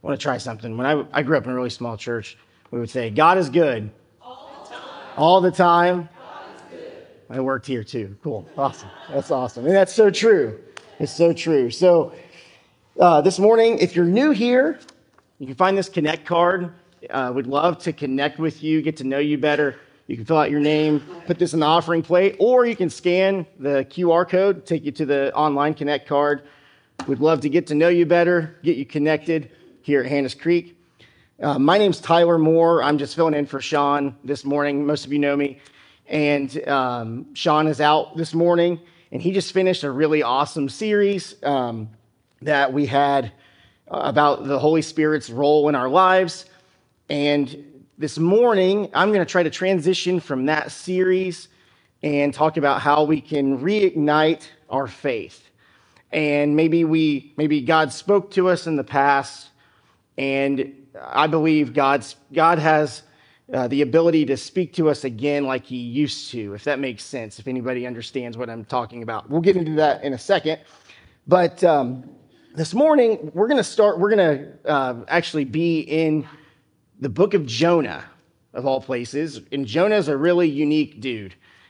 want to try something. When I grew up in a really small church, we would say, God is good. All the time. I worked here too. Cool. Awesome. That's awesome. And that's so true. It's so true. So this morning, if you're new here, you can find this Connect card. We'd love to connect with you, get to know you better. You can fill out your name, put this in the offering plate, or you can scan the QR code, take you to the online Connect card. We'd love to get to know you better, get you connected here at Hannah's Creek. My name's Tyler Moore. I'm just filling in for Sean this morning. Most of you know me. And Sean is out this morning, and he just finished a really awesome series that we had about the Holy Spirit's role in our lives. And this morning, I'm going to try to transition from that series and talk about how we can reignite our faith. And maybe God spoke to us in the past, and I believe God has the ability to speak to us again like he used to, if that makes sense, if anybody understands what I'm talking about. We'll get into that in a second. But this morning, we're going to actually be in the book of Jonah, of all places. And Jonah's a really unique dude.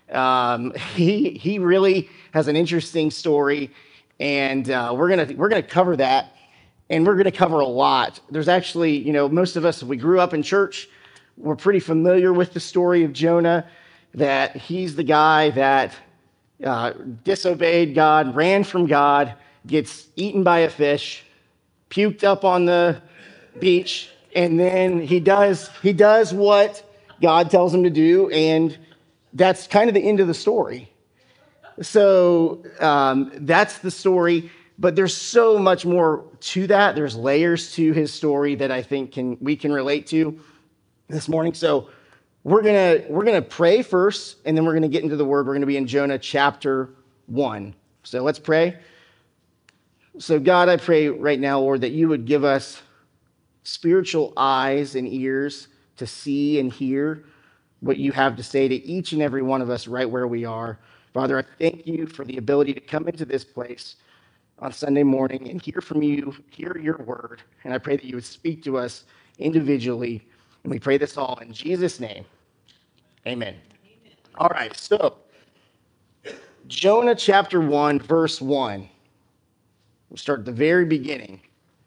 He really has an interesting story, and we're gonna cover that, and we're gonna cover a lot. There's actually, most of us, if we grew up in church, we're pretty familiar with the story of Jonah, that he's the guy that disobeyed God, ran from God, gets eaten by a fish, puked up on the beach, and then he does what God tells him to do, and that's kind of the end of the story. So that's the story, but there's so much more to that. There's layers to his story that I think we can relate to this morning. So we're gonna pray first, and then we're gonna get into the word. We're gonna be in Jonah chapter 1. So let's pray. So God, I pray right now, Lord, that you would give us spiritual eyes and ears to see and hear what you have to say to each and every one of us right where we are. Father, I thank you for the ability to come into this place on Sunday morning and hear from you, hear your word. And I pray that you would speak to us individually. And we pray this all in Jesus' name. Amen. All right, so Jonah chapter 1, verse 1. We'll start at the very beginning.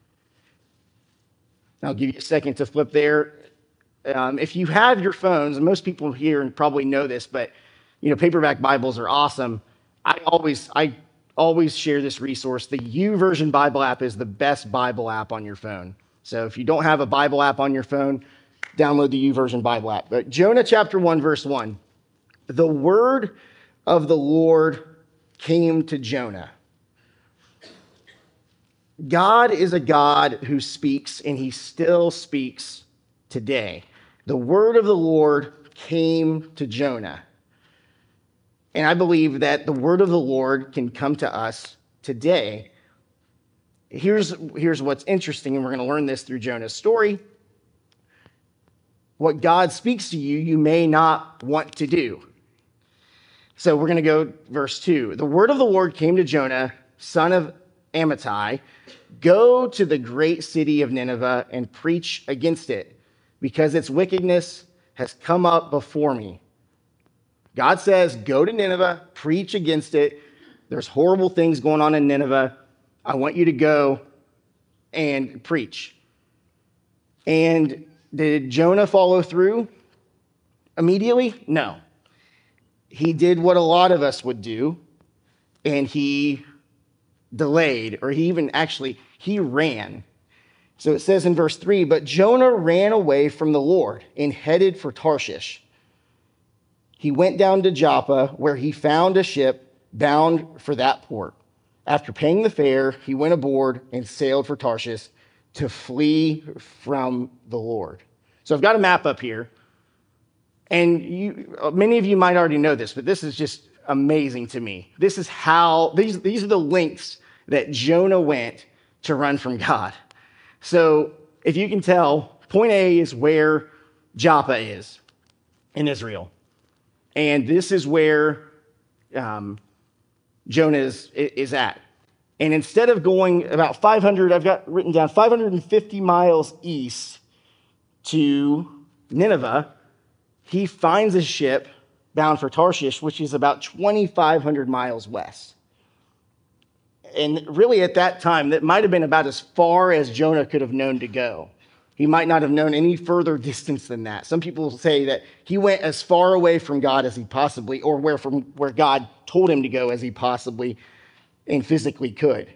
I'll give you a second to flip there. If you have your phones, and most people here probably know this, but paperback Bibles are awesome. I always share this resource. The YouVersion Bible app is the best Bible app on your phone. So if you don't have a Bible app on your phone, download the YouVersion Bible app. But Jonah chapter 1, verse 1. The word of the Lord came to Jonah. God is a God who speaks, and he still speaks today. The word of the Lord came to Jonah. And I believe that the word of the Lord can come to us today. Here's what's interesting, and we're going to learn this through Jonah's story. What God speaks to you, you may not want to do. So we're going to go verse 2. The word of the Lord came to Jonah, son of Amittai. Go to the great city of Nineveh and preach against it, because its wickedness has come up before me. God says, go to Nineveh, preach against it. There's horrible things going on in Nineveh. I want you to go and preach. And did Jonah follow through immediately? No. He did what a lot of us would do, and he delayed, or he ran. So it says in verse 3, but Jonah ran away from the Lord and headed for Tarshish. He went down to Joppa, where he found a ship bound for that port. After paying the fare, he went aboard and sailed for Tarshish to flee from the Lord. So I've got a map up here, and many of you might already know this, but this is just amazing to me. This is how, these are the lengths that Jonah went to run from God. So if you can tell, point A is where Joppa is in Israel. And this is where Jonah is at. And instead of going about 500, I've got written down 550 miles east to Nineveh, he finds a ship bound for Tarshish, which is about 2,500 miles west. And really at that time, that might have been about as far as Jonah could have known to go. He might not have known any further distance than that. Some people say that he went as far away from God as he possibly, or from where God told him to go as he possibly and physically could.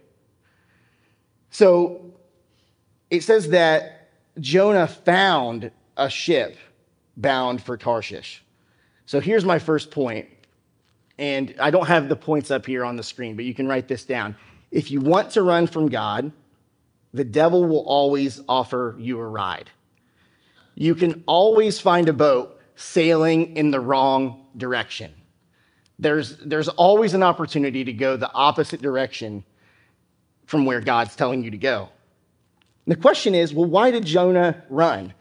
So it says that Jonah found a ship bound for Tarshish. So here's my first point, and I don't have the points up here on the screen, but you can write this down. If you want to run from God, the devil will always offer you a ride. You can always find a boat sailing in the wrong direction. There's always an opportunity to go the opposite direction from where God's telling you to go. And the question is, well, why did Jonah run?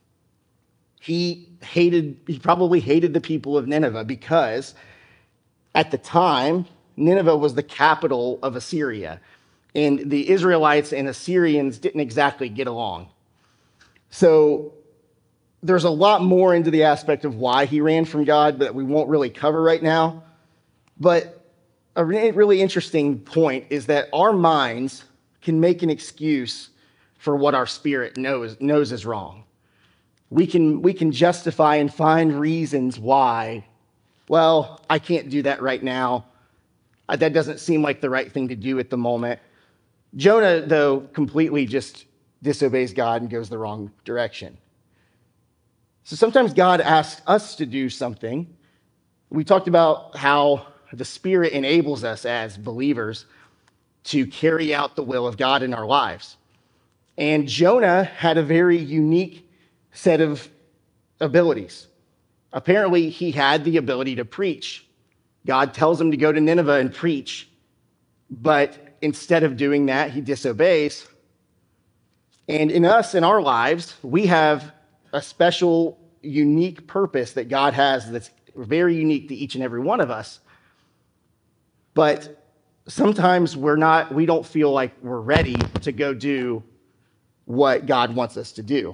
He probably hated the people of Nineveh because at the time, Nineveh was the capital of Assyria, and the Israelites and Assyrians didn't exactly get along. So there's a lot more into the aspect of why he ran from God that we won't really cover right now. But a really interesting point is that our minds can make an excuse for what our spirit knows is wrong. We can justify and find reasons why, well, I can't do that right now. That doesn't seem like the right thing to do at the moment. Jonah, though, completely just disobeys God and goes the wrong direction. So sometimes God asks us to do something. We talked about how the Spirit enables us as believers to carry out the will of God in our lives. And Jonah had a very unique set of abilities. Apparently, he had the ability to preach. God tells him to go to Nineveh and preach, but instead of doing that, he disobeys. And in our lives, we have a special, unique purpose that God has that's very unique to each and every one of us. But sometimes we don't feel like we're ready to go do what God wants us to do.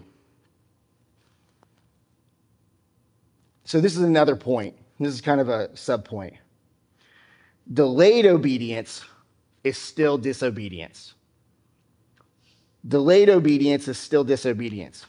So this is another point. This is kind of a sub-point. Delayed obedience is still disobedience. Delayed obedience is still disobedience.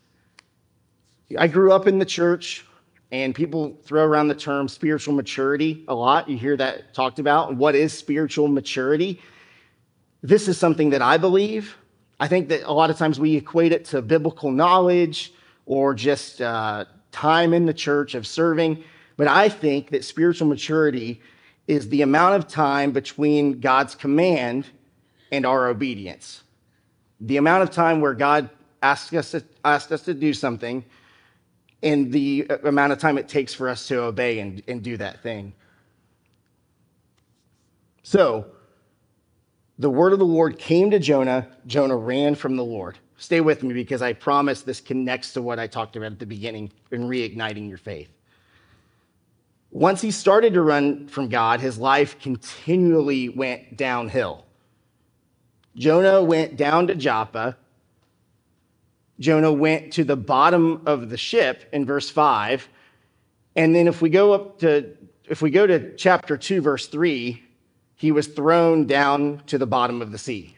I grew up in the church, and people throw around the term spiritual maturity a lot. You hear that talked about. What is spiritual maturity? This is something that I believe. I think that a lot of times we equate it to biblical knowledge or just time in the church of serving. But I think that spiritual maturity is the amount of time between God's command and our obedience. The amount of time where God asked us to do something, and the amount of time it takes for us to obey and do that thing. So, the word of the Lord came to Jonah. Jonah ran from the Lord. Stay with me because I promise this connects to what I talked about at the beginning in reigniting your faith. Once he started to run from God, his life continually went downhill. Jonah went down to Joppa. Jonah went to the bottom of the ship in verse 5. And then if we go to chapter 2, verse 3, he was thrown down to the bottom of the sea.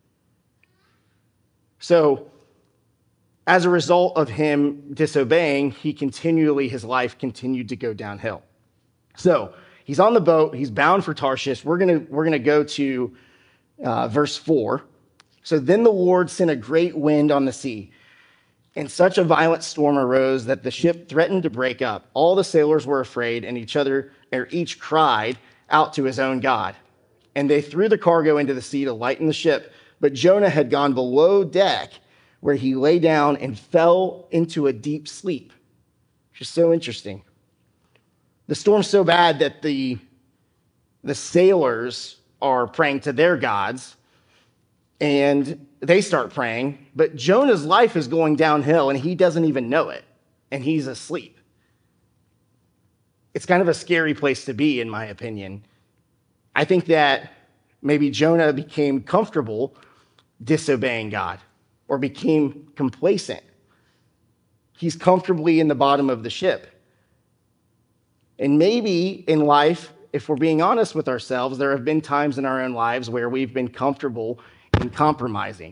So as a result of him disobeying, his life continued to go downhill. So he's on the boat, he's bound for Tarshish. We're gonna go to verse 4. So then the Lord sent a great wind on the sea, and such a violent storm arose that the ship threatened to break up. All the sailors were afraid, and each cried out to his own God. And they threw the cargo into the sea to lighten the ship. But Jonah had gone below deck, where he lay down and fell into a deep sleep, which is so interesting. The storm's so bad that the sailors are praying to their gods, and they start praying, but Jonah's life is going downhill, and he doesn't even know it, and he's asleep. It's kind of a scary place to be, in my opinion. I think that Maybe Jonah became comfortable disobeying God or became complacent. He's comfortably in the bottom of the ship. And maybe in life, if we're being honest with ourselves, there have been times in our own lives where we've been comfortable in compromising.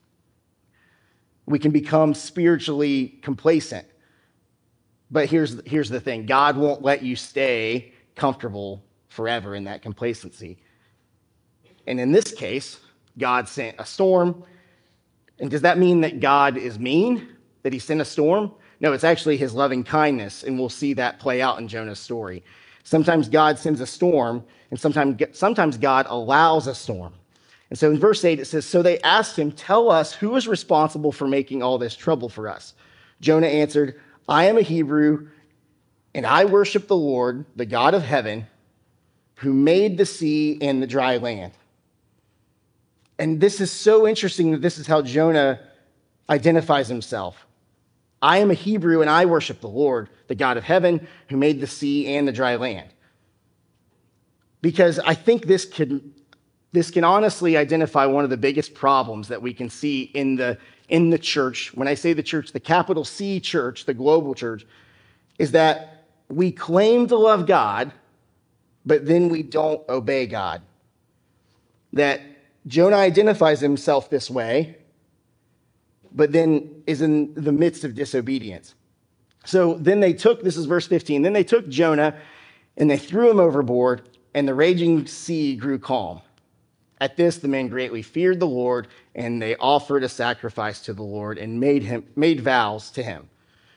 We can become spiritually complacent. But here's the thing. God won't let you stay comfortable forever in that complacency. And in this case, God sent a storm. And does that mean that God is mean, that he sent a storm? No, it's actually his loving kindness, and we'll see that play out in Jonah's story. Sometimes God sends a storm, and sometimes God allows a storm. And so in verse 8, it says, "So they asked him, 'Tell us, who is responsible for making all this trouble for us?' Jonah answered, 'I am a Hebrew, and I worship the Lord, the God of heaven, who made the sea and the dry land.'" And this is so interesting that this is how Jonah identifies himself. "I am a Hebrew, and I worship the Lord, the God of heaven, who made the sea and the dry land." Because I think this can honestly identify one of the biggest problems that we can see in the church. When I say the church, the capital C church, the global church, is that we claim to love God, but then we don't obey God. That Jonah identifies himself this way, but then is in the midst of disobedience. So then this is verse 15, then they took Jonah and they threw him overboard, and the raging sea grew calm. At this, the men greatly feared the Lord, and they offered a sacrifice to the Lord and made vows to him.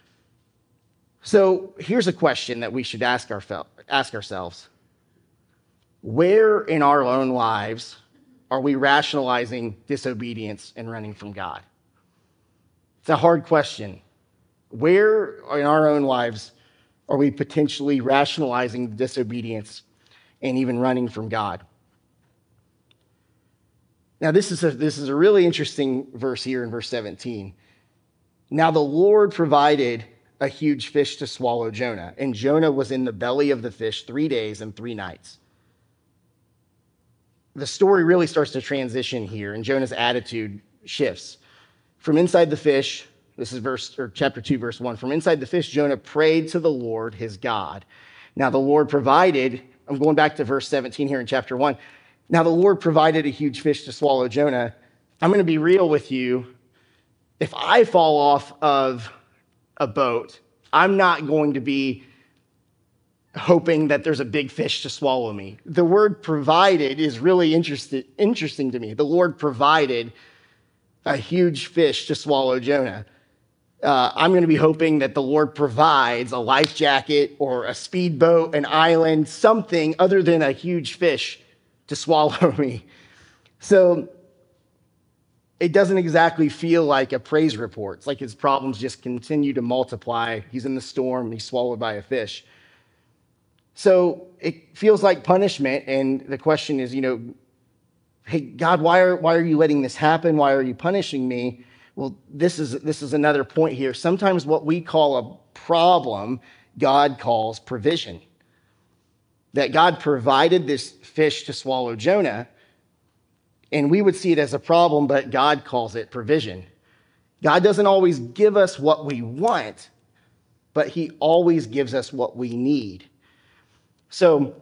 So here's a question that we should ask ourselves. Where in our own lives are we rationalizing disobedience and running from God? It's a hard question. Where in our own lives are we potentially rationalizing disobedience and even running from God? Now, this is a really interesting verse here in verse 17. "Now the Lord provided a huge fish to swallow Jonah, and Jonah was in the belly of the fish 3 days and 3 nights." The story really starts to transition here, and Jonah's attitude shifts. From inside the fish, this is chapter 2, verse 1. "From inside the fish, Jonah prayed to the Lord, his God. Now the Lord provided," I'm going back to verse 17 here in chapter 1. "Now the Lord provided a huge fish to swallow Jonah." I'm going to be real with you. If I fall off of a boat, I'm not going to be hoping that there's a big fish to swallow me. The word provided is really interesting to me. The Lord provided a huge fish to swallow Jonah. I'm going to be hoping that the Lord provides a life jacket or a speedboat, an island, something other than a huge fish to swallow me. So it doesn't exactly feel like a praise report. It's like his problems just continue to multiply. He's in the storm, he's swallowed by a fish. So it feels like punishment, and the question is, hey, God, why are you letting this happen? Why are you punishing me? Well, this is another point here. Sometimes what we call a problem, God calls provision. That God provided this fish to swallow Jonah, and we would see it as a problem, but God calls it provision. God doesn't always give us what we want, but he always gives us what we need. So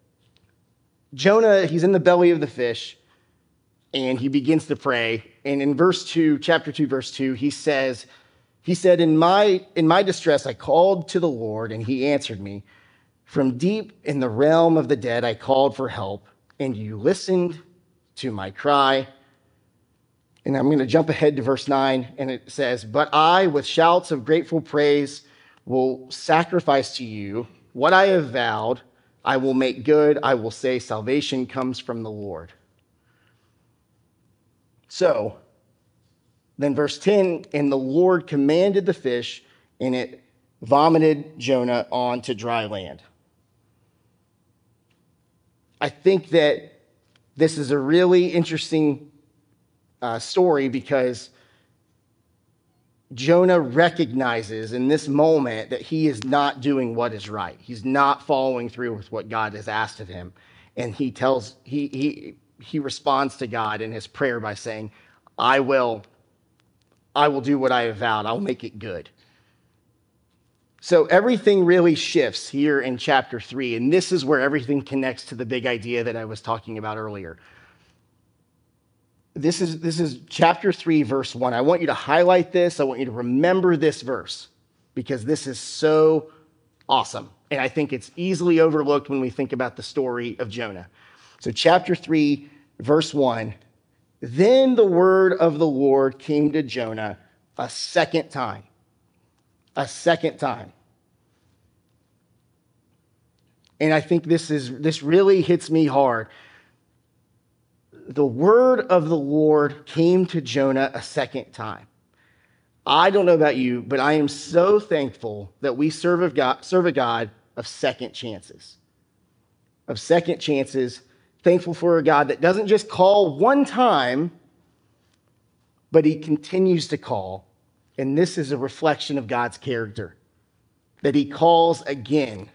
Jonah, he's in the belly of the fish, and he begins to pray. And in chapter 2, verse 2, he said, in my distress, I called to the Lord, and he answered me. From deep in the realm of the dead, I called for help, and you listened to my cry. And I'm going to jump ahead to verse 9, and it says, "But I, with shouts of grateful praise, will sacrifice to you what I have vowed. I will make good. I will say salvation comes from the Lord." So, then verse 10, "And the Lord commanded the fish, and it vomited Jonah onto dry land." I think that this is a really interesting story because Jonah recognizes in this moment that he is not doing what is right. He's not following through with what God has asked of him. And he he responds to God in his prayer by saying, I will do what I have vowed. I'll make it good. So everything really shifts here in chapter 3, and this is where everything connects to the big idea that I was talking about earlier. This is chapter 3, verse 1. I want you to highlight this. I want you to remember this verse because this is so awesome. And I think it's easily overlooked when we think about the story of Jonah. So chapter 3, verse 1. Then the word of the Lord came to Jonah a second time. A second time. And I think this really hits me hard. The word of the Lord came to Jonah a second time. I don't know about you, but I am so thankful that we serve a God of second chances. Of second chances. Thankful for a God that doesn't just call one time, but he continues to call. And this is a reflection of God's character, that he calls again.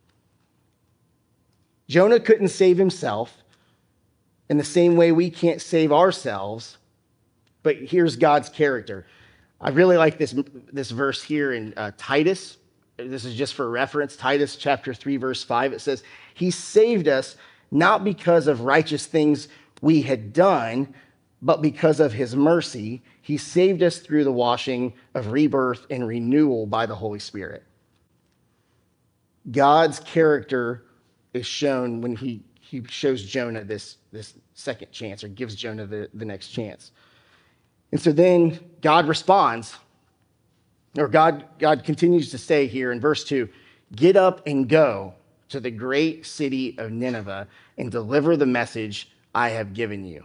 Jonah couldn't save himself in the same way we can't save ourselves, but here's God's character. I really like this verse here in Titus. This is just for reference. Titus chapter 3, verse 5. It says, he saved us not because of righteous things we had done, but because of his mercy. He saved us through the washing of rebirth and renewal by the Holy Spirit. God's character is shown when he shows Jonah this second chance, or gives Jonah the next chance. And so then God responds, or God continues to say here in verse 2, get up and go to the great city of Nineveh and deliver the message I have given you.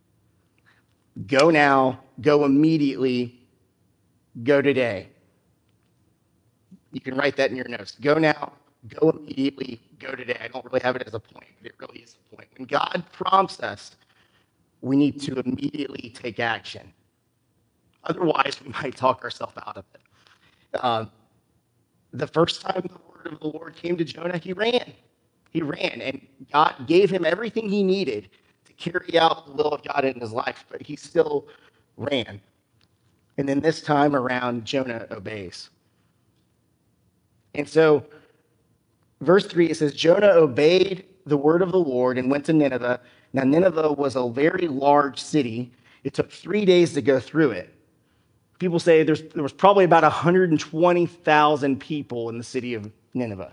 Go now, go immediately, go today. You can write that in your notes. Go now, go immediately, go today. I don't really have it as a point, but it really is a point. When God prompts us, we need to immediately take action. Otherwise, we might talk ourselves out of it. The first time the word of the Lord came to Jonah, he ran. He ran, and God gave him everything he needed to carry out the will of God in his life, but he still ran. And then this time around, Jonah obeys. And so, verse 3, it says, Jonah obeyed the word of the Lord and went to Nineveh. Now, Nineveh was a very large city. It took 3 days to go through it. People say there was probably about 120,000 people in the city of Nineveh.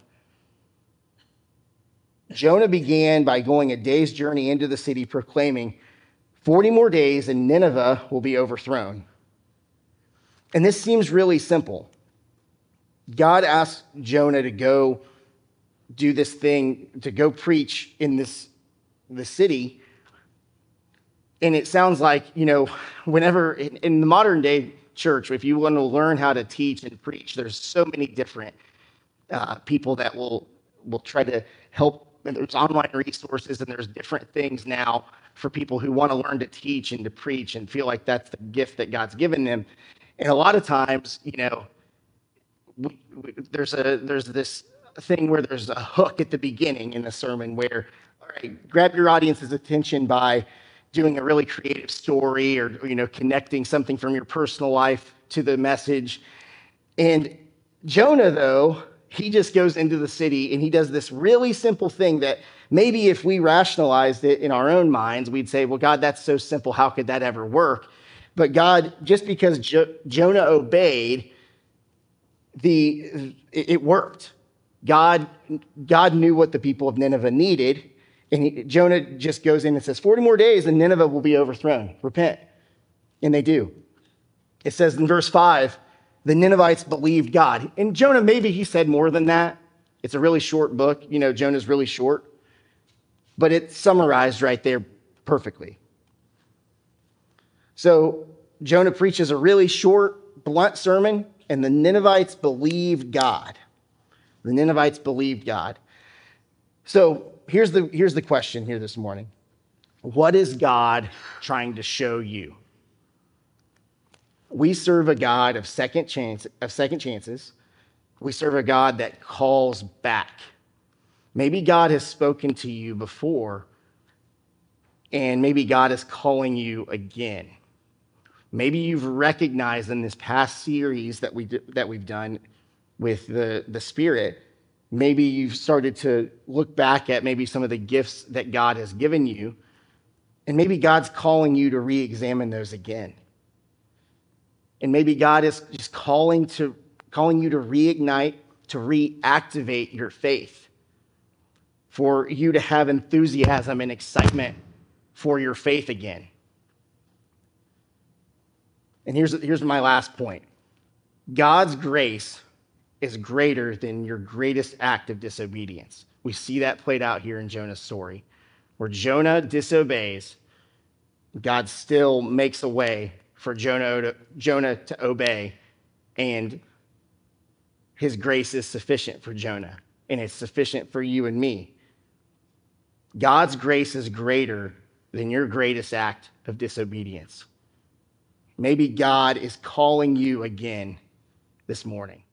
Jonah began by going a day's journey into the city, proclaiming, 40 more days and Nineveh will be overthrown. And this seems really simple. God asked Jonah to go do this thing, to go preach in the city. And it sounds like, whenever in the modern day church, if you want to learn how to teach and preach, there's so many different people that will try to help. And there's online resources and there's different things now for people who want to learn to teach and to preach and feel like that's the gift that God's given them. And a lot of times, there's this thing where there's a hook at the beginning in the sermon where, all right, grab your audience's attention by doing a really creative story or connecting something from your personal life to the message. And Jonah, though, he just goes into the city and he does this really simple thing that maybe if we rationalized it in our own minds, we'd say, well, God, that's so simple. How could that ever work? But God, just because Jonah obeyed, it worked. God knew what the people of Nineveh needed. And Jonah just goes in and says, 40 more days and Nineveh will be overthrown. Repent. And they do. It says in verse 5, the Ninevites believed God. And Jonah, maybe he said more than that. It's a really short book. Jonah's really short. But it's summarized right there perfectly. So Jonah preaches a really short, blunt sermon, and the Ninevites believed God. The Ninevites believed God. So here's the question here this morning. What is God trying to show you? We serve a God of second chances. We serve a God that calls back. Maybe God has spoken to you before, And maybe God is calling you again. Maybe you've recognized in this past series that we've done with the Spirit, maybe you've started to look back at maybe some of the gifts that God has given you, and maybe God's calling you to re-examine those again. And maybe God is just calling you to reignite, to reactivate your faith, for you to have enthusiasm and excitement for your faith again. And here's my last point. God's grace is greater than your greatest act of disobedience. We see that played out here in Jonah's story. Where Jonah disobeys, God still makes a way for Jonah to obey, and his grace is sufficient for Jonah, and it's sufficient for you and me. God's grace is greater than your greatest act of disobedience. Maybe God is calling you again this morning.